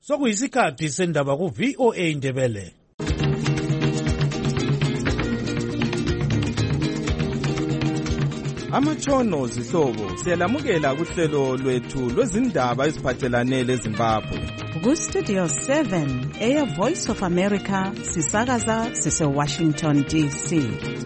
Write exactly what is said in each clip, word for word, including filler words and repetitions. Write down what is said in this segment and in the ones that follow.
Sokuyisikhathi sendaba ku V O A Ndebele. Amatshono zihlobo siyalamukela kuhlelo lwethu lwezindaba eziphathelane leZimbabwe. Ku Studio seven, Air Voice of America, sisakaza sise Washington D C.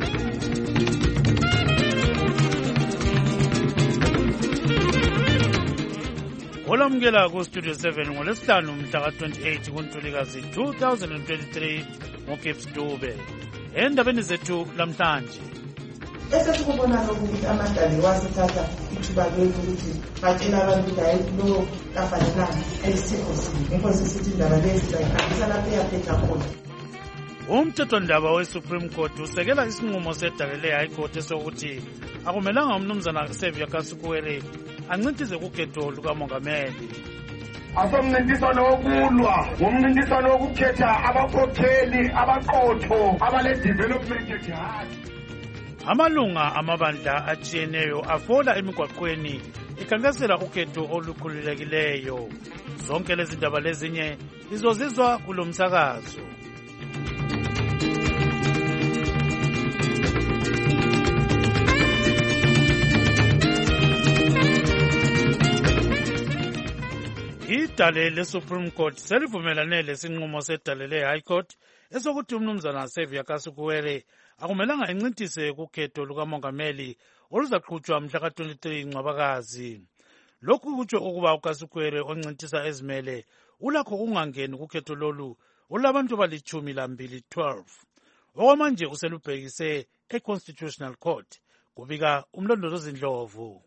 Olamukela ku Studio seven ngolesihlanu mhla ka twenty-eight kuNtulikazi two thousand twenty-three ngoKeps Dube. Endabeni zethu lamhlanje. Esesikubona ukuthi amadali wasithatha ithuba lokuthi batshela abantu ukuthi hayi lo kafanelanga ayisikho sini. Inkosi sithi indaba lezi bayihambisa lapho eyaphetha khona. Umthethwandaba we-Supreme Court usekela isinqumo sedalele High Court esokuthi akumelanga umnumzana Xavier Kasukuwere ancintise kukhetho lukamongameli. Asomncintiswano wokulwa ngumncintiswano wokukhetha abakhokheli abaqotho abale-development jihad. Amalunga amabandla atshiyeneyo afola emigwaqweni ikhankasela ukhetho olukhululekileyo. Zonke lezi ndaba lezinye izozizwa kulo msakazo. Idale le-Supreme Court selivumelane lesinqumo sedale le-High Court esokuthi umnumzana Xavier Kasukuwere akumelanga encintise kukhetho lukamongameli oluzaqhutshwa mhla ka twenty-three Ncwabakazi. Lokhu kutsho ukuba uKasukuwere oncintisa ezimele ulakho kungangeni kukhetho lolu olabantu balichumi lambili twelve. Okwamanje uselubhekise e-Constitutional Court, kubika umlondolozi Ndlovu.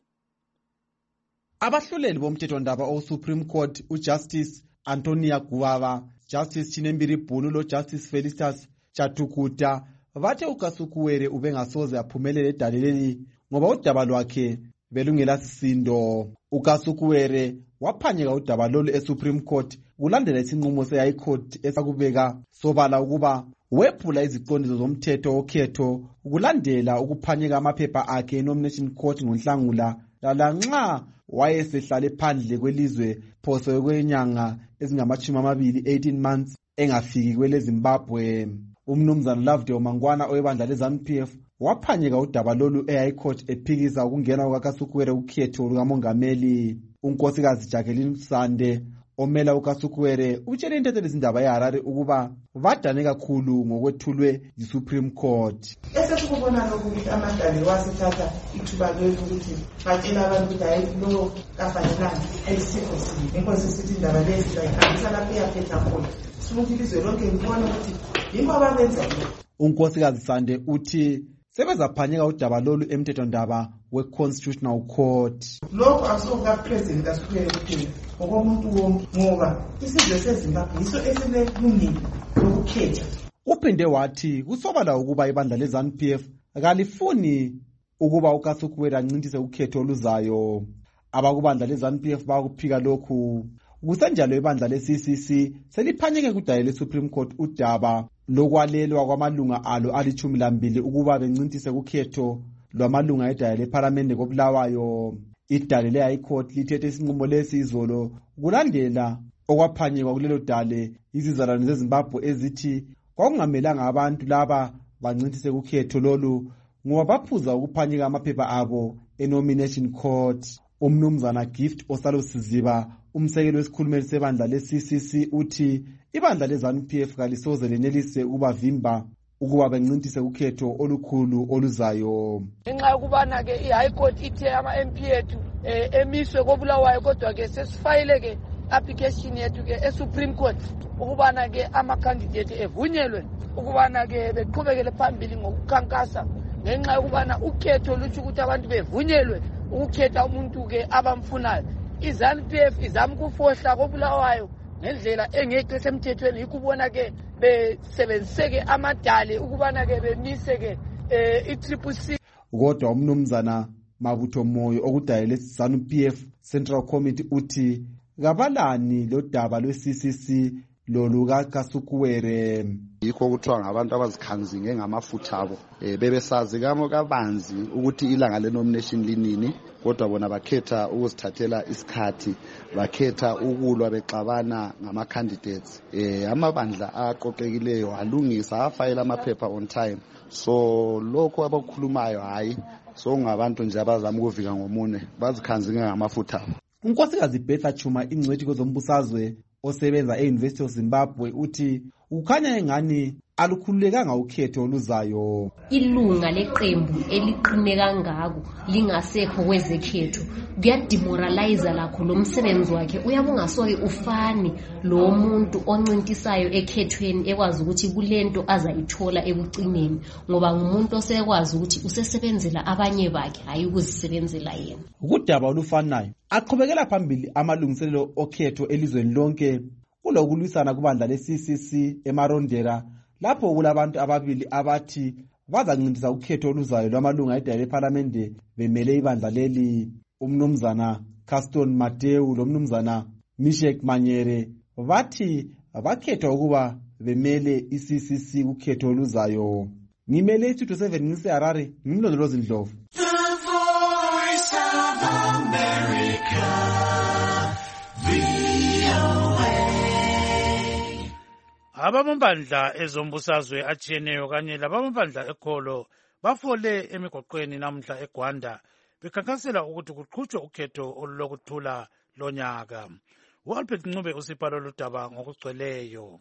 Abahluleli bomthethwandaba o-Supreme Court uJustice Antonia Guava, Justice Chinembiri Bhunu lo-Justice Felicitas Chatukuta bathe uKasukuwere ubengasoze aphumelele edaleleni ngoba udaba lwakhe belungela sisindo. uKasukuwere waphanyeka udaba lolu e-Supreme Court kulandela isinqumo se-High Court esakubeka sobala ukuba wephula iziqondiso zomthetho wokhetho ukulandela ukuphanyeka amaphepha akhe e-Nomination Court ngoNhlangula lanxa wayesehlale phandle kwelizwe phoso kwenyanga ezingamachumi amabili eighteen months engafiki kwele Zimbabwe. Umnumzana Lovedale Mangwana owebandla le-ZANU P F waphanyeka udaba lolu e-High Court ephikisa ukungena kukaKasukuwere ukhetho lukamongameli. Unkosikazi Jacqueline Sande omela uKasukuwere utshele intetho lezindaba eHarare ukuba badane kakhulu ngokwethulwe yi-Supreme Court. Esesikubona ukuthi amadali wasithatha ithuba lokuthi batshela abantu ukuthi hayi lo kafanelanga ayisikho sini. Inkosi sithi indaba lezi bayihambisa lapho eyaphetha khona. Sifuna ilizwe lonke libone ukuthi yinko ababenza. Unkosikazi Sande uthi sebezaphanyeka udaba lolu emthethwandaba we-Constitutional Court. Lokho akusokuka president Kasukuwere kuphela ngokomuntu wonke ngoba isizwe seZimbabwe yiso esilelungelo lokukhetha. Uphinde wathi kusobala ukuba ibandla le-ZANU P F kalifuni ukuba uKasukuwere ancintise ukhetho oluzayo. Abakubandla le-ZANU P F bakuphika lokhu. Kusenjalo ibandla le-C C C seliphanyeke kudale le-Supreme Court udaba lokwalelwa kwamalunga alo alichumi lambili ukuba bencintise kukhetho lwamalunga edale leParliament koBulawayo. Idale le-High Court lithethe isinqumo lesi izolo kulandela okwaphanyekwa kulelo dale izizalwane zeZimbabwe ezithi kwakungamelanga abantu laba bancintise kukhetho lolu ngoba baphuza ukuphanyeka amaphepha abo e-Nomination Court. Umnumzana Gift Osalusiziba umsekeli wesikhulumeli sebandla le-C C C uthi ibandla le-ZANU P F kalisoze lenelise ukubavimba ukuba bencintise kukhetho olukhulu oluzayo. Ngenxa yokubana ke i-High Court ithe ama-M P ethu emiswe koBulawayo kodwa ke sesifayile ke application yethu ke e-Supreme Court ukubana ke ama-candidate evunyelwe ukubana ke beqhubekele phambili ngokukhankasa ngenxa yokubana ukhetho lutsho ukuthi abantu bevunyelwe ukukhetha umuntu ke abamfunayo. I-ZANU P F izama ukufohla koBulawayo ngendlela engekho semthethweni ikubona ke besebenziseke amadale ukubana ke bemise ke i-triple C. Kodwa umnumzana Mabutho Moyo okudayele ZANU P F Central Committee uthi kabalani lo daba lwe-C C C loluka Kasukuwere. Yikho kuthiwa ngabantu abazikhanzinge ngamafutha abo bebesazi kamo kabanzi ukuthi ilanga le-nomination linini kodwa bona bakhetha ukuzithathela isikhathi, bakhetha ukulwa bexabana ngama candidates. Eh amabandla aqoqekileyo alungisa afayela amaphepha on time. So lokho abakhulumayo hayi so ngabantu nje abazama ukuvika ngomune bazikhanzinga ngamafutha. Unkosikazi Betha Chuma ingcwethi kwezombusazwe osebenza e-University of Zimbabwe uthi ukhanya engani alukhululekanga ukhetho oluzayo. Ilunga leqembu eliqine kangako lingasekho kwezekhetho kuyademoralize lakho lo msebenzi wakhe. Uyabungasoke ufani lo muntu oncintisayo ekhethweni ekwazi ukuthi kulento azayithola ekucineni ngoba ngumuntu osekwazi ukuthi usesebenzela abanye bakhe hayi ukuzisebenzela yena. Ukudaba olufanayo aqhubekela phambili amalungiselelo okhetho elizweni lonke kulokulwisana kubandla le-C C C eMarondera lapho kulabantu ababili abathi bazancintisa ukhetho oluzayo lwamalunga edale leParliament bemele ibandla leli. Umnumzana Caston Mateu lomnumzana Mishek Manyere bathi bakhethwa ukuba bemele i-C C C ukhetho oluzayo. Ngimele i-Studio seven ngiseHarare ngimlondolozi Ndlovu. Abamabandla ezombusazwe atshiyeneyo kanye labamabandla ekholo bafole emigoqweni namhla eGwanda bekhankasela ukuthi kuqhutshwe ukhetho olulokuthula lonyaka. U-Albert Ncube usipha lolu daba ngokugcweleyo.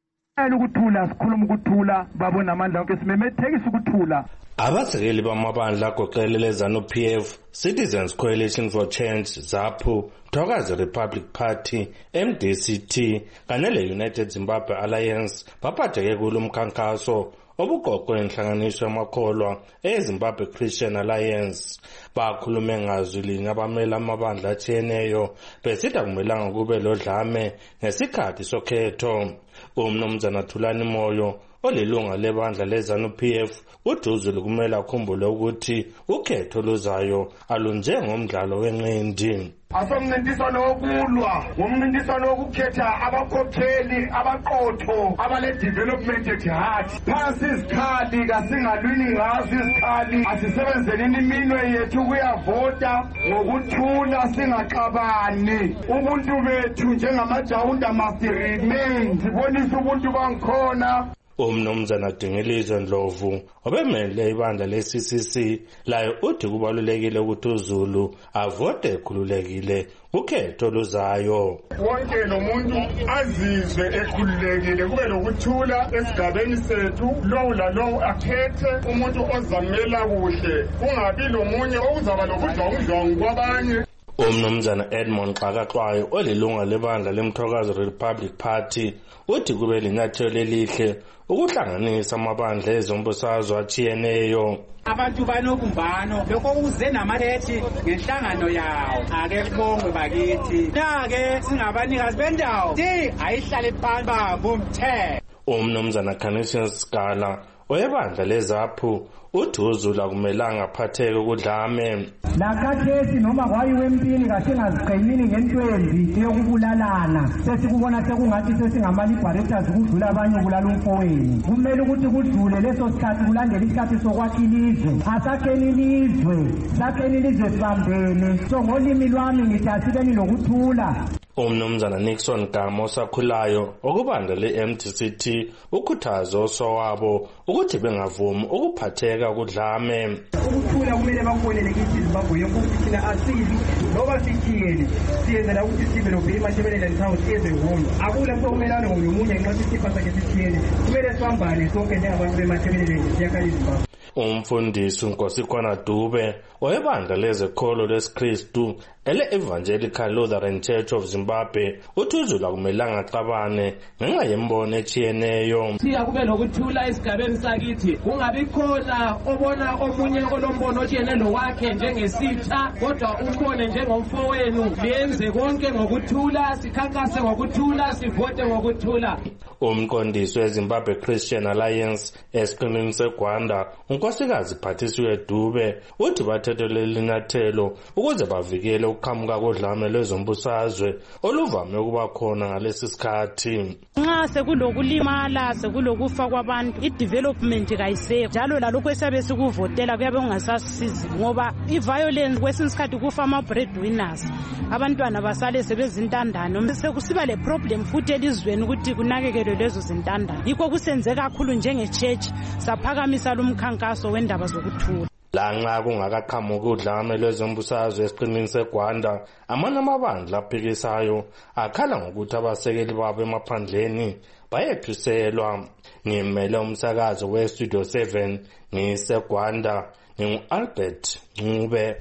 Ukuthula sikhuluma ukuthula babona amandla onke simemethekisa ukuthula. Abasekeli bamabandla agoqelele ZANU-P F, Citizens Coalition for Change, ZAPU, Thokazi Republic Party, M D C T kanye le-United Zimbabwe Alliance baphatheke kulo mkhankaso obuqoqwe inhlanganiso yamakholwa e-Zimbabwe Christian Alliance. Bakhulume ngazwi linye abamela amabandla atshiyeneyo besithi akumelanga kube lodlame ngesikhathi sokhetho. Umnumzana Thulani Moyo olilunga lebandla le-ZANU-P F uthi uZulu kumele akhumbule ukuthi ukhetho luzayo alunjengomdlalo wenqindi. Asomncintiswano wokulwa, umncintiswano wokukhetha abakhokheli, abaqotho, abale development jihad. Phansi isikhali kasingalwini ngaso isikhali, asisebenzeni iminwe yethu kuyavota ngokuthula singaxabani. Ubuntu bethu njengamajawunda must remain. Sibonisa ubuntu bangikhona. Umnumzana Dingelizwe Ndlovu obemele ibandla le-C C C layo uthi kubalulekile ukuthi uZulu avote ekhululekile ukhetho luzayo. Wonke nomuntu azizwe ekhululekile kube lokuthula esigabeni sethu, lowo lalowo akhethe umuntu ozamela kuhle kungabi lomunye okuzaba lokudlwangudlwangu kwabanye. Umnumzana Edmond Xakaxwayo olilunga lebandla leMthokazi Republic Party uthi kube linyathelo elihle ukuhlanganisa amabandla ezombusazwe atshiyeneyo. Abantu banobumbano lokho kuze namathethi ngenhlangano yawo ake kubongwe bakithi na-ke singabanikazi bendawo ti ayihlale phansi bomthetho. Umnumzana Canisius Scala oyebandla leZAPU uthi uZulu akumelanga aphatheke ukudlame. Lakathesi noma kwayiwe empini kasingaziqhelini ngentwembi yokubulalana sesikubona sekungathi sesingama-liberators kudlula abanye kulala umfowenu. Kumele ukuthi kudlule leso sikhathi kulandela isikhathi sokwakha ilizwe. Asakheni ilizwe, sakheni ilizwe sibambene. So ngolimi lwami ngithi asikeni lokuthula. Umnumzana Nixon Gama osakhulayo okubandla le-M D C T ukhuthaze osowabo ukuthi bengavumi ukuphatheka kudlame. Ukuthula kumele bakubolele kithi Zimbabwe yokuthi thina asibi noba sithiyeni siyenzela ukuthi sibe nobhema shebelele nthawu siyenze ngcono. Akula mntu omelana ngomunye nxa sisipha sakhe sithiyeni. Kumele sihambane sonke njengabantu bemathebelele siyakhaya iZimbabwe. Umfundisi uNkosikhona Dube oyebandla lezekholo lesiKristu ele-Evangelical Lutheran Church of Zimbabwe uthi uZulu akumelanga axabane ngenxa yembono etshiyeneyo. Siya kube lokuthula esigabeni sakithi kungabi khona obona omunye olombono otshiyene lowakhe njengesitha kodwa umbone njengomfowenu. Lenze konke ngokuthula, sikhankase ngokuthula, sivote ngokuthula. Umqondisi weZimbabwe Christian Alliance esiqinini seGwanda unkosikazi Phathisiwe Dube uthi bathethe leli nyathelo ukuze bavikele ukuqhamuka kodlame lwezombusazwe oluvame ukuba khona ngalesi sikhathi. Nxa sekulokulimala sekulokufa kwabantu i-development kayisekho njalo lalokho esiyabe sikuvotela kuyabe kungasasizi ngoba i-violence kwesinye isikhathi kufa ama-breadwinners abantwana basale sebezintandane sekusiba le problem futhi elizweni ukuthi kunakekelwe lezo zintandane yikho kusenze kakhulu njenge-church saphakamisa lo mkhankaso wendaba zokuthula. Lanxa kungakaqhamuki udlame lwezombusazwe esiqinini seGwanda, amanye amabandla aphikisayo akhala ngokuthi abasekeli babo emaphandleni bayethuselwa. Ngimele umsakazo we-Studio seven ngiseGwanda, ngingu-Albert Ncube.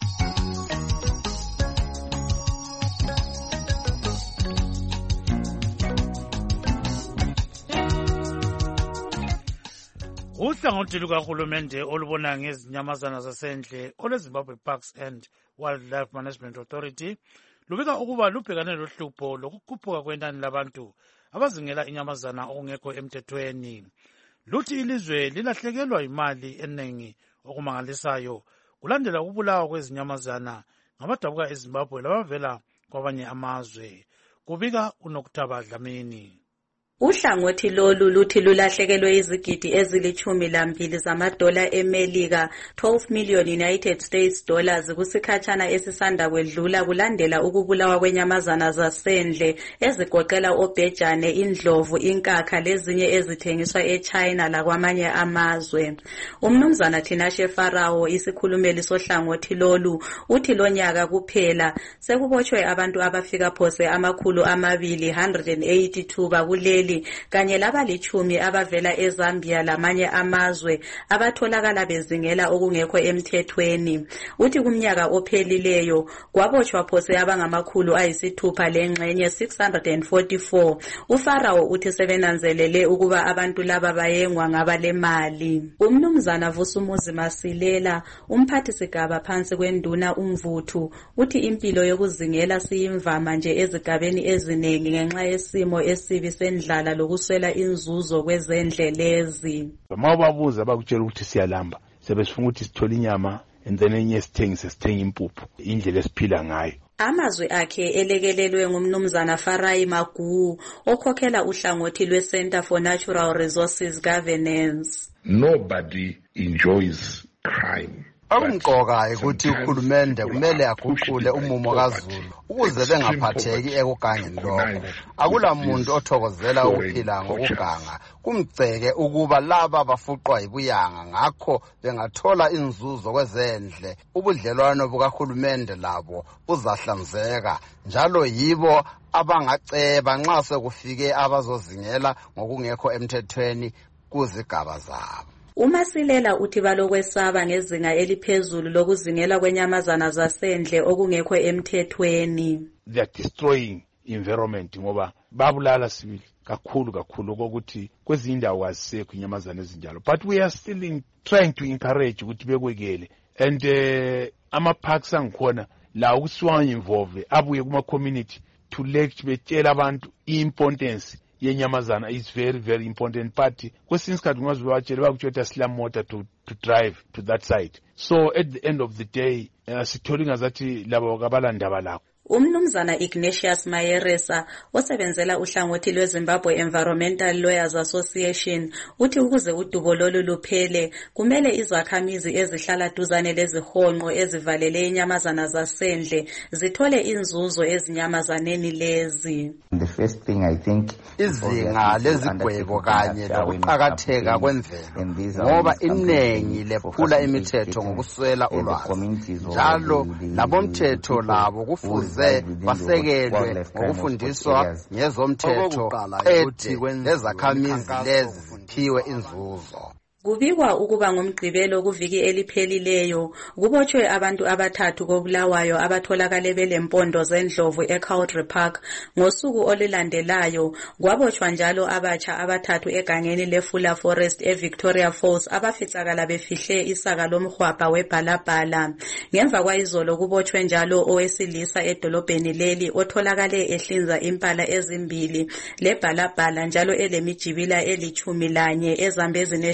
Uhlangothi lukahulumende olubona ngezinyamazana zasendle olweZimbabwe Parks and Wildlife Management Authority lubika ukuba lubhekane lohlupho lokukhuphuka kwenani labantu abazingela inyamazana okungekho emthethweni. Luthi ilizwe lilahlekelwa imali eningi okumangalisayo kulandela ukubulawa kwezinyamazana ngabadabuka eZimbabwe labavela kwabanye amazwe. Kubika uNokuthaba Dlamini. Uhlangothi lolu luthi lulahlekelwe izigidi ezilithumi lambili zamadola eMelika, twelve million United States dollars kusikhatshana esisanda kwedlula kulandela ukubulawa kwenyamazana zasendle ezigoqela obhejane, indlovu, inkakha lezinye ezithengiswa eChina lakwamanye amazwe. Umnumzana Tinashe Farao, isikhulumeli sohlangothi lolu, uthi lonyaka kuphela sekubotshwe abantu abafika phose amakhulu amabili one hundred eighty-two bakuleli kanye labalitshumi abavela eZambia lamanye amazwe abatholakala bezingela okungekho emthethweni. Uthi kumnyaka ophelileyo kwabotshwa phose abangamakhulu ayisithupha lengxenye six hundred forty-four. uFarao uthi sebenanzelele ukuba abantu laba bayengwa ngabalemali. Umnumzana Vusumuzi Masilela, umphathi sigaba phansi kwenduna uMvuthu, uthi impilo yokuzingela siyimvama nje ezigabeni ezinengi ngenxa yesimo esibi sendlala lokuswela inzuzo kwezendlelezi. Mababuza bakutshela ukuthi siyalamba sebesifuna ukuthi sithole inyama and then enye sithengise sithenga impuphu indlela esiphila ngayo. Amazwi akhe elekelelwe ngumnumzana Farai Magu okhokhela uhlangothi lwe-Center for Natural Resources Governance. Nobody enjoys crime. Akumqoka ukuthi uhulumende kumele aguqule umumo kaZulu ukuze bengaphatheki ekugangeni lokho. Akula muntu othokozela ukuphila ngokuganga. Kumgceke ukuba laba bafuqwa ibuyanga ngakho bengathola inzuzo kwezendle. Ubudlelwano bukahulumende labo buzahlanzeka njalo yibo abangaceba nxa sekufike abazozingela ngokungekho emthethweni kuzigaba zabo. uMasilela uthi balokwesaba ngezinga eliphezulu lokuzingela kwenyamazana zasendle okungekho emthethweni. They are destroying environment ngoba babulala sibili kakhulu kakhulu ukuthi kwezinye indawo azisekho inyamazana ezinjalo, but we are still in trying to encourage ukuthi bekwekele and uh, ama parks angikhona la ukusiwa involve abuye kuma community to lecture betshela abantu importance yenyamazana is very very important, but kwesinye isikhathi ngazi batshela bakutshela slam motor to to drive to that side, so at the end of the day uh, sithole ngazathi labo kabalandaba lakho. Umnumzana Ignatius Mayeresa osebenzela uhlangothi lweZimbabwe Environmental Lawyers Association uthi ukuze udubo lolu luphele kumele izakhamizi ezihlala duzane lezihonqo ezivalele inyamazana zasendle zithole inzuzo ezinyamazaneni lezi. The first thing I think izinga lezigwebo kanye lokuqhakatheka kwemvelo ngoba inengi lephula imithetho ngokuswela ulwazi njalo labomthetho labo kufuze basekelwe ngokufundiswa ngezomthetho ethi lezakhamizi lezi ziphiwe inzuzo. Kubikwa ukuba ngomgqibelo kuviki eliphelileyo kubotshwe abantu abathathu koBulawayo abatholakale belempondo zendlovu eCountry Park. Ngosuku olulandelayo kwabotshwa njalo abatsha abathathu egangeni leFula Forest eVictoria Falls abaficakala befihle isaka lomhwabha weBhalabhala. Ngemva kwayizolo kubotshwe njalo owesilisa edolobheni leli otholakale ehlinza impala ezimbili leBhalabhala njalo elemijibila elithumi lanye eZambezi National Park.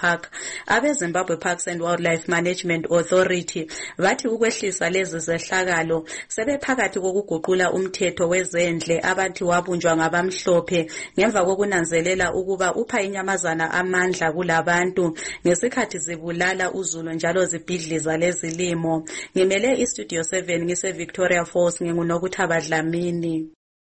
Park. Abe-Zimbabwe Parks and Wildlife Management Authority bathi ukwehlisa lezi zehlakalo sebephakathi kokuguqula umthetho wezendle abathi wabunjwa ngabamhlophe ngemva kokunanzelela ukuba upha inyamazana amandla kulabantu ngesikhathi zibulala uzulu njalo zibhidliza lezilimo. Ngimele iStudio seven ngise Victoria Falls nginguNokuthaba Dlamini.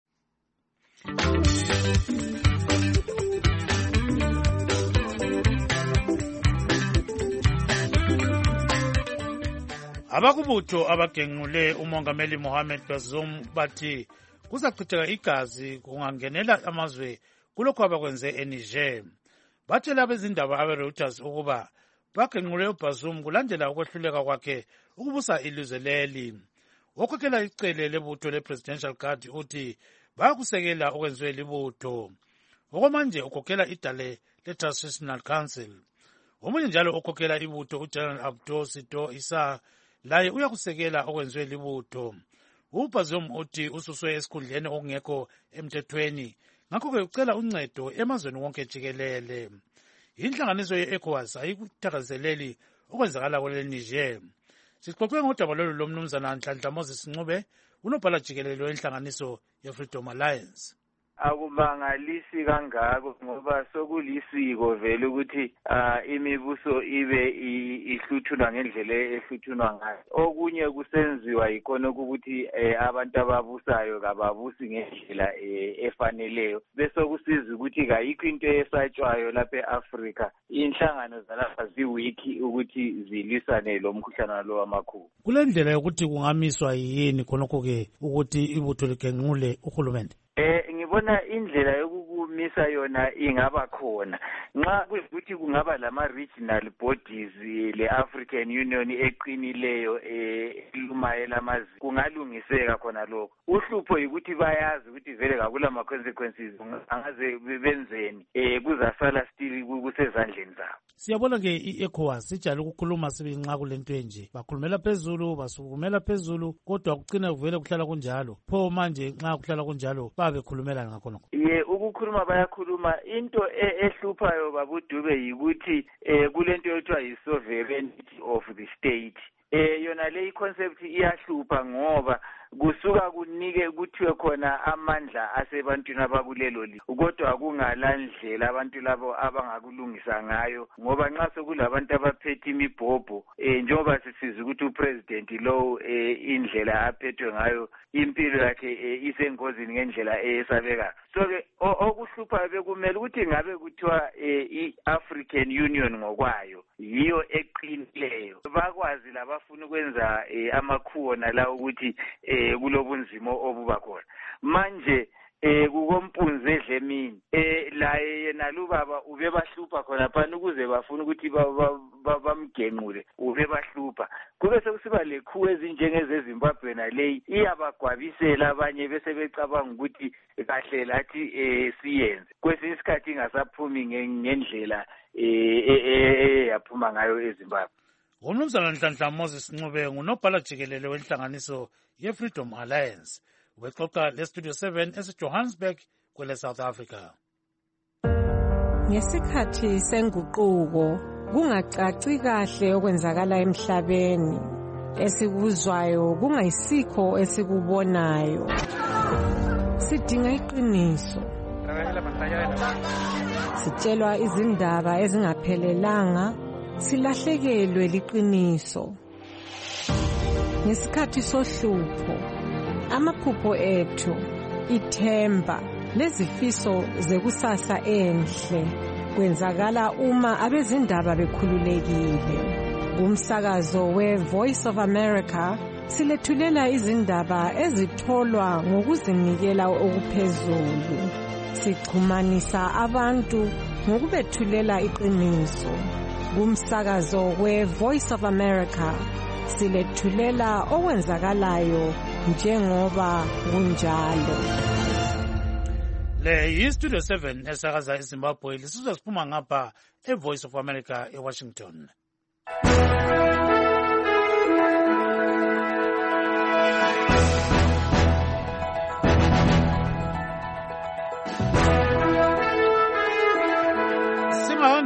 Abakubutho abagenqule umongameli Mohamed Bazoum bathi kuzachitheka igazi kungangenela amazwe kulokho abakwenze eNiger. Batshela abezindaba abe-Reuters ukuba bagenqule uBazoum kulandela ukwehluleka kwakhe ukubusa ilizwe leli. Okhokhela icele lebutho le-Presidential Guard uthi bayakusekela okwenziwe libutho. Okwamanje ukhokhela idale le-Transitional Council. Omunye njalo okhokhela ibutho uGeneral Abdou Sito Issa laye uyakusekela okwenziwe libutho. uBazoum uthi ususwe esikhundleni okungekho emthethweni ngakho-ke ucela uncedo emazweni wonke jikelele. Inhlanganiso ye-ECOWAS ayikuthakazeleli okwenzakala kwele Niger. Sixoxe ngodaba lolu lomnumzana Nhlanhla Moses Ncube, unobhala jikelele wenhlanganiso ye-Freedom Alliance. Akumangalisi kangako ngoba sokulisiko vele ukuthi imibuso ibe ihluthunwa ngendlela ehluthunwa ngayo. Okunye kusenziwa ikona ukuthi abantu ababusayo kababusi ngendlela efaneleyo. Bese kusiza ukuthi kayikho into esatshwayo lapha eAfrika. Inhlangano zalapha ziwiki ukuthi zilisane lo mkhuhlane lo wamakhulu. Kule ndlela yokuthi kungamiswa yini khonokho ke ukuthi ibutho ligenqule uhulumende? Eh ngibona indlela yokukumisa yona ingaba khona nxa kuyikuthi kungaba lama regional bodies le-African Union eqinileyo elumayela amazi kungalungiseka khona lokho. Uhlupho yikuthi bayazi ukuthi vele kakula ma consequences angaze benzeni eh kuzasala still kusezandleni zabo. Siyabona ke i-ECOWAS sijalo ukukhuluma sibe nxa kulento enje bakhulumela phezulu basukumela phezulu kodwa kucina kuvele kuhlala kunjalo. Pho manje nxa kuhlala kunjalo babe khulumela ngakho. Ye ukukhuluma bayakhuluma into ehluphayo babudube yikuthi eh kulento yothiwa yi-sovereignty of the state. Eh yona le concept iyahlupha ngoba kusuka kunike kuthiwe khona amandla asebantwini abakulelo li kodwa kungalandlela abantu labo abangakulungisa ngayo ngoba nxa sekulabantu abaphethe imibhobho eh njengoba sisiza ukuthi upresident lo indlela aphethwe ngayo impilo yakhe isengozini ngendlela esabeka. So ke okuhlupha bekumele ukuthi ngabe kuthiwa i-African Union ngokwayo yiyo eqinileyo bakwazi labafuna ukwenza amakhuona la ukuthi kulobunzima obuba khona manje eh kukompunzi edlemini eh la yena lubaba ube bahlupha khona phana ukuze bafuna ukuthi bamgenqule ube bahlupha kube sekusiba lekhu ezinjengeze Zimbabwe na leyi iyabagwabisela abanye bese becabanga ukuthi kahle lathi eh siyenze kwesinye isikhathi ingasaphumi ngendlela eh yaphuma ngayo eZimbabwe. Umnumzana Nhlanhla Moses Ncube ngunobhala jikelele wenhlanganiso ye-Freedom Alliance. Ubexoxa le-Studio seven ese-Johannesburg kwele South Africa. Ngesikhathi senguquko kungacaci kahle okwenzakala emhlabeni esikuzwayo kungayisikho esikubonayo. Sidinga iqiniso. Sitshelwa izindaba ezingaphelelanga silahlekelwe liqiniso. Ngesikhathi sohlupho amaphupho ethu ithemba lezifiso zekusasa enhle kwenzakala uma abezindaba bekhululekile. Umsakazo we-Voice of America silethulela izindaba ezitholwa ngokuzinikela okuphezulu. Sichumanisa abantu ngokubethulela iqiniso. Umsakazo we-Voice of America silethulela okwenzakalayo njengoba kunjalo. Le yi-Studio seven esakaza eZimbabwe lisizwe siphuma ngapha e-Voice of America eWashington.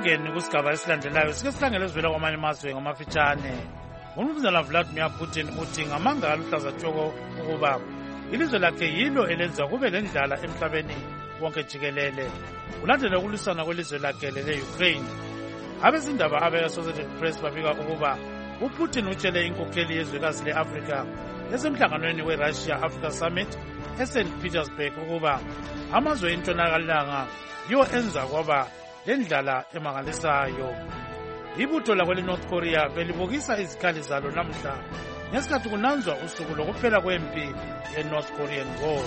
Akungeni kusigaba esilandelayo sike sihlangele sivela kwamanye amazwe ngamafitshane. Umnumzana Vladimir Putin uthi ngamanga aluhlaza tshoko ukuba ilizwe lakhe yilo elenza kube lendlala emhlabeni wonke jikelele. Kulandela ukulwisana kwelizwe lakhe le-Ukraine. Abezindaba abe-Associated Press babika ukuba uPutin utshele inkokheli yezwekazi le-Afrika esemhlanganweni we-Russia Africa Summit eSaint Petersburg ukuba amazwe entshonalanga yiwo enza kwaba lendlala emangalisayo. Ibutho lakwele North Korea belibukisa izikhali zalo namhla ngesikhathi kunanzwa usuku lokuphela kwempi ye-North Korean War.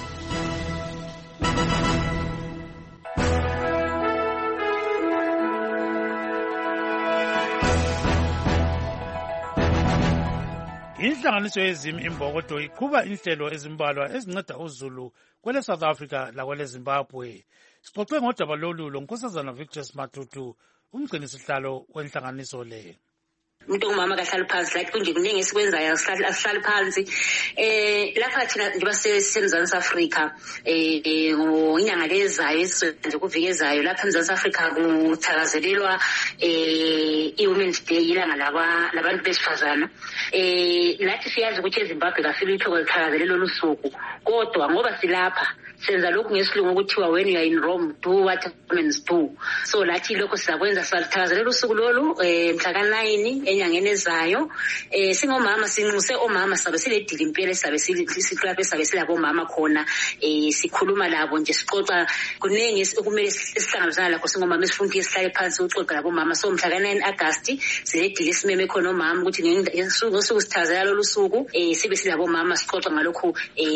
Inhlanganiso yezimi imbokodo iqhuba inhlelo ezimbalwa ezinceda uzulu kwele South Africa lakwele Zimbabwe. Sixoxe ngodaba lolu lonkosazana Victor Matutu, umgcini sihlalo wenhlanganiso le. Umuntu ongumama kahlali phansi like kunje kuningi esikwenzayo asihlali phansi eh lapha thina njengoba sisemzansi Afrika eh ngonyanga lezayo esizwe kuvikezayo lapha eMzansi Afrika kuthakazelelwa eh iWomen's Day ilanga laba labantu besifazana eh lathi siyazi ukuthi eZimbabwe kafika ithoka lithakazelelo lusuku kodwa ngoba silapha senza lokhu ngesilungu ukuthiwa when you are in Rome do what women do. So lathi lokho sizakwenza sithakazelela usuku lolu eh mhla ka nine enyangeni ezayo eh singomama sinxuse omama sabe siledili impela sabe sihlaphe sabe silabo mama khona eh sikhuluma labo nje sixoxa kunengi okumele sihlangabezana lakho singomama esifunda isihlale phansi uxoxa labo mama. So mhla ka nine August siledili simeme khona omama ukuthi ngesuku sithakazelela lolu suku eh sibe silabo mama sixoxa ngalokho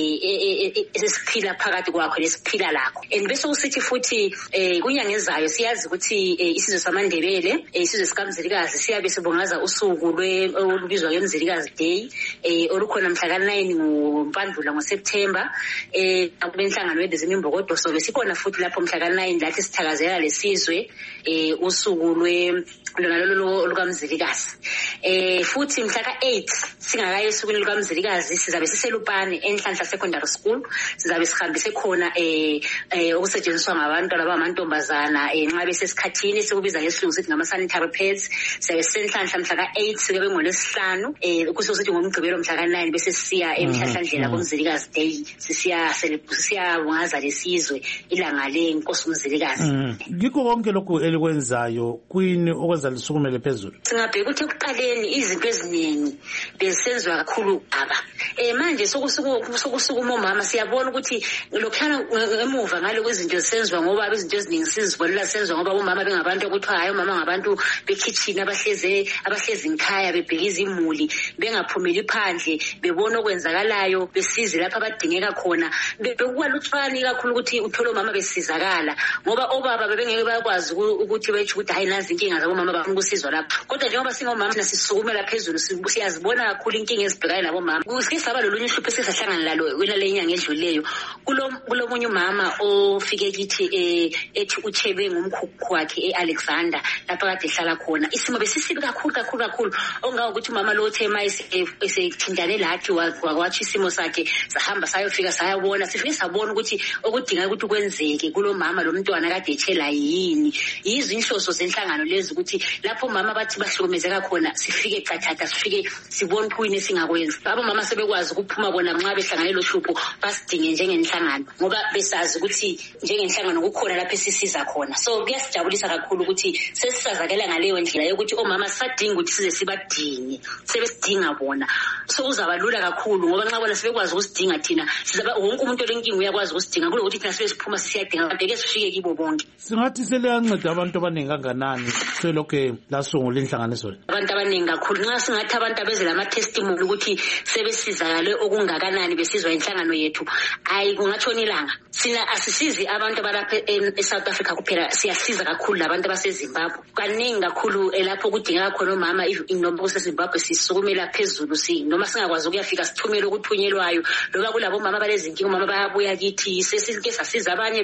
eh esiphila phakathi kwakho lesiphila lakho. And bese usithi futhi eh kunyanga ezayo siyazi ukuthi isizwe samandebele isizwe sikamzilikazi siyabe sibongaza usuku lwe olubizwa ngemzilikazi day eh olukhona mhla ka nine ngoMpandula ngoSeptember eh akubenhlangano yezimimbokodo so besikhona futhi lapho mhla ka nine lathi sithakazela lesizwe eh usuku lwe lona lolo lukamzilikazi. Eh futhi mhla ka eight singakaye esukwini lukamzilikazi sizabe siselupane eNhlanhla Secondary School sizabe sihambise khona eh okusetshenziswa ngabantu abamantombazana enxa besesikhathini sikubiza ngesilungu sithi ngama sanitary pads siyabe senhlanhla mhla ka eight sike ngolesihlanu eh kususithi ngomgqibelo mhla ka nine bese siya emhlahlandlela komzilikazi day sisiya sisiya bongaza lesizwe ilanga lenkosi umzilikazi. Ngikho konke lokhu elikwenzayo kwini okwenza lisukumele phezulu. Singabheka ukuthi ekuqaleni izinto eziningi besenzwa kakhulu aba eh manje sokusuku sokusukuma omama siyabona ukuthi lokhana emuva ngale kwezinto zisenzwa ngoba izinto eziningi sizibonela senzwa ngoba omama bengabantu ukuthi hayi omama ngabantu bekitchen abahleze abahlezi ngikhaya bebhekiza imuli bengaphumeli phandle bebona okwenzakalayo besize lapha abadingeka khona bekuwaluthwani kakhulu ukuthi uthola omama besizakala ngoba obaba bebengeke bakwazi ukuthi bethu ukuthi hayi nazi inkinga zabo mama bafuna ukusizwa lapha kodwa njengoba singomama nasisukumela phezulu siyazibona kakhulu inkinga ezibhekana nabo mama. Kusike saba lolunye uhlupho esisahlangana lalo wena le inyanga edluleyo kulo kulomunye umama ofike kithi eh ethi uchebe ngumkhukhu wakhe eAlexander lapha kade ehlala khona isimo besisibi kakhulu kakhulu kakhulu ongawo ukuthi umama lo thema esethindane lathi wakwathi isimo sakhe sahamba sayofika sayabona sifike sabona ukuthi okudinga ukuthi kwenzeke kulo mama lo mntwana kade ethela yini yizo inhloso zenhlangano lezi ukuthi lapho mama bathi bahlukumezeka khona sifike qathatha sifike sibone kuyini singakwenza. Abo mama sebekwazi ukuphuma bona nxa behlangane lo hlupho basidinge njengenhlangano ngoba besazi ukuthi njengenhlangano kukhona lapho esisiza khona. So kuyasijabulisa kakhulu ukuthi sesisazakela ngaleyo ndlela yokuthi omama sadinga ukuthi size sibadinge sebesidinga bona so uzaba lula kakhulu ngoba nxa bona sebekwazi ukusidinga thina sizaba wonke umuntu olenkinga uyakwazi ukusidinga kulo ukuthi thina sibe siphuma sisiyadinga abantu ke sifike kibo bonke. Singathi seleyanceda abantu abaningi kanganani selokhe lasungula inhlanganiso le? Abantu abaningi kakhulu nxa singathi abantu abezela ama testimony ukuthi sebesizakale okungakanani besizwa inhlangano yethu ayi kungatshona ilanga. Sina asisizi abantu abalapha eSouth Africa kuphela siyasiza kakhulu labantu baseZimbabwe kaningi kakhulu elapho kudingeka khona omama inoma kuseZimbabwe sisukumela phezulu si noma singakwazi ukuyafika sithumele ukuthunyelwayo loba kulabo mama balezinkinga omama bayabuya kithi sesike sasiza abanye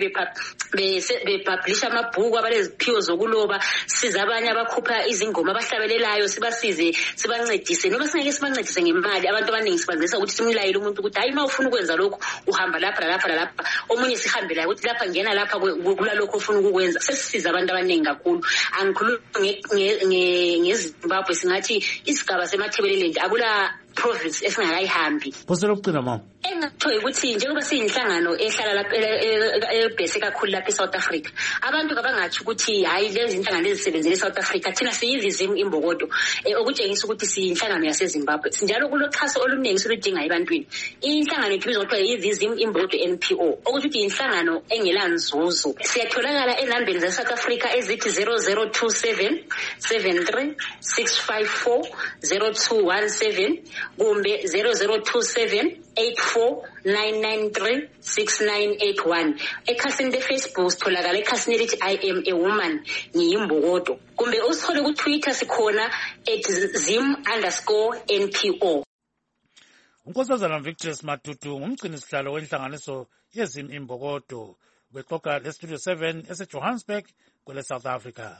bepublisha amabhuku abaleziphiwo zokuloba siza abanye abakhupha izingoma abahlabelelayo sibasize sibancedise noma singeke sibancedise ngemali abantu abaningi sibazisa ukuthi simlayele umuntu ukuthi hayi uma ufuna ukwenza lokho uhamba lapha lapha lapha omunye okunye sihambela ukuthi lapha ngena lapha kulalokho ufuna ukukwenza sesisiza abantu abaningi kakhulu. Angikhulumi ngeZimbabwe singathi isigaba semathebeleland akula province esingakayihambi. Poselo mama. Engathoyi ukuthi njengoba siyinhlangano ehlala lapha ebhese kakhulu lapha eSouth Africa. Abantu abangathi ukuthi hayi lezi inhlangano ezisebenzele eSouth Africa thina siyivizimu imbokodo okutshengisa ukuthi siyinhlangano yaseZimbabwe. Sinjalo kuloxhaso oluningi soludinga ebantwini. Inhlangano ibizwa kuthiwa yivizimu imbokodo N P O ukuthi inhlangano engelanzuzo. Siyatholakala enambeni zaSouth Africa ezithi zero zero two seven seven three six five four zero two one seven kumbe zero zero two seven eight four nine nine three six nine eight one. Ekhasini leFacebook sitholakala ekhasini elithi I am a woman ngiyimbokodo. Kumbe usithole ku Twitter sikhona at zim underscore N P O. Unkosazana Victorious Matutu ngumgcini sihlalo wenhlanganiso yezim imbokodo bexoxa leStudio seven eseJohannesburg kwele South Africa.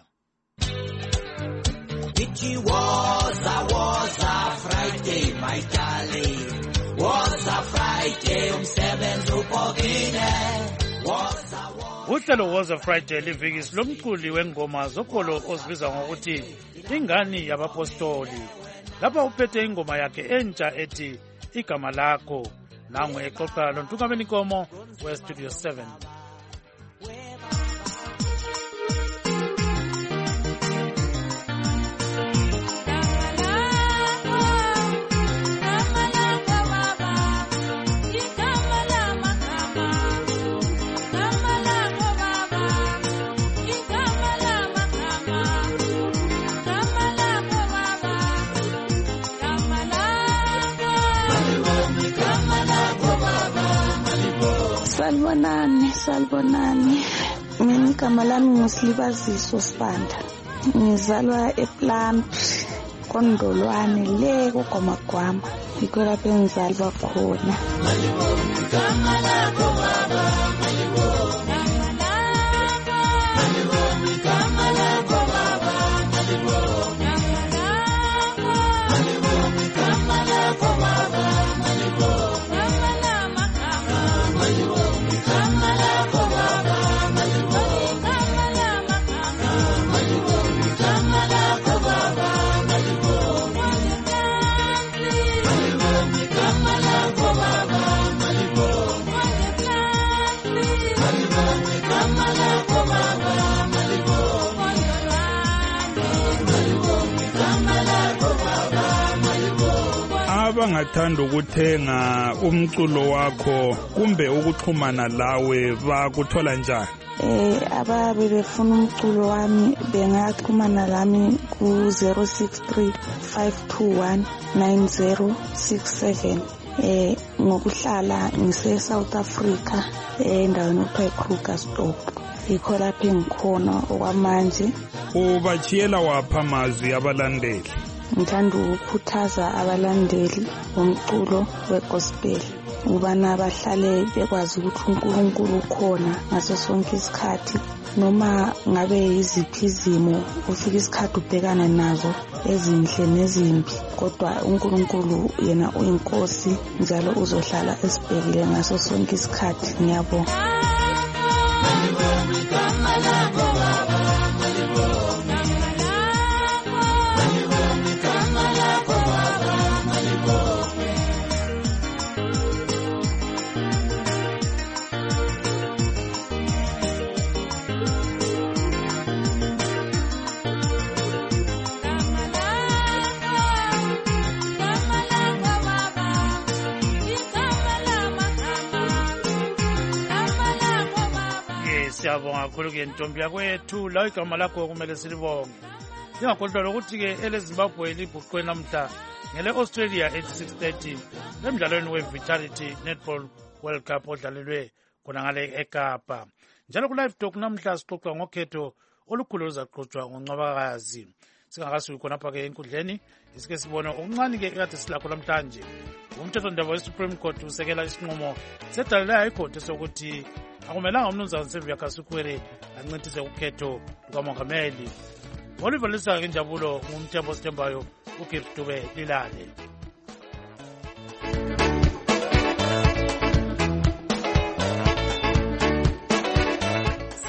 It was a was a Friday, my darling. Was a Friday, umsebenzi upokile. Was a Uhlelo was a Friday liviki lomculi wengoma zokolo ozibiza ngokuthi ingani yabapostoli. Lapha uphethe ingoma yakhe entsha ethi igama lakho. Nangu exoxa loNtukameni Nkomo weStudio seven. Salbonani, salbonani. Mina igama lami nguSilibaziso Sibanda. Ngizalwa ePlant Kondolwane le koGwamagwama. Yikho lapho engizalwa khona. Igama lakho baba, malibonga. Malibonga, igama lakho baba, malibonga. Malibonga, igama lakho baba, malibonga. Abangathanda ukuthenga umculo wakho kumbe ukuxhumana lawe bakuthola njani? Eh ababe befuna umculo wami bengaxhumana lami ku zero six three five two one nine zero six seven. Eh ngokuhlala ngise South Africa endaweni okuthiwa eKrugersdorp. Yikho lapho engikhona okwamanje. Ubachiyela wapha amazwi abalandeli? Ngithanda ukukhuthaza abalandeli bomculo wegospel ubana bahlale bekwazi ukuthi uNkulunkulu ukhona ngaso sonke isikhathi noma ngabe yiziphi izimo ufika isikhathi ubhekana nazo ezinhle nezimbi kodwa uNkulunkulu yena uyinkosi njalo uzohlala esibhekile ngaso sonke isikhathi. Ngiyabonga. Siyabonga kakhulu ke ntombi yakwethu la igama lakho kumele silibonge. Singakhohlwa ukuthi ke eleZimbabwe libhuqwe namhla ngele Australia at six thirty emidlalweni weVitality Netball World Cup odlalelwe khona ngale eKapa. Njalo ku live talk namhla sixoxa ngokhetho olukhulu oluzaxoxwa ngoNcwabakazi. Singakasuki khona apha ke enkundleni isike sibone okuncane ke ekade silakho namhlanje. Umthethondaba weSupreme Court usekela isinqumo sedalile High Court sokuthi akumelanga umnumzana Sevia Kasukwere ancintise ukhetho lukamongameli. Ngolivalisa ke injabulo ngumthembo sithembayo uGift Dube Lilale.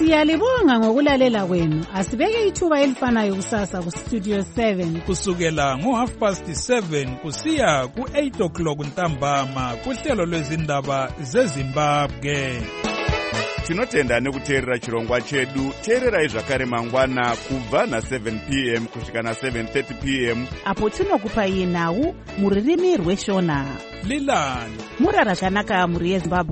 Siyalibonga ngokulalela kwenu. Asibeke ithuba elifanayo kusasa ku Studio seven kusukela ngo half past seven kusiya ku eight o'clock ntambama kuhlelo lwezindaba zeZimbabwe. Tinotenda nekuteerera chirongwa chedu. Teererai zvakare mangwana kubva na seven p m kusvika na seven thirty p m apo tinokupai nhau muririmi rweshona. Lilani murara zvakanaka muri yeZimbabwe.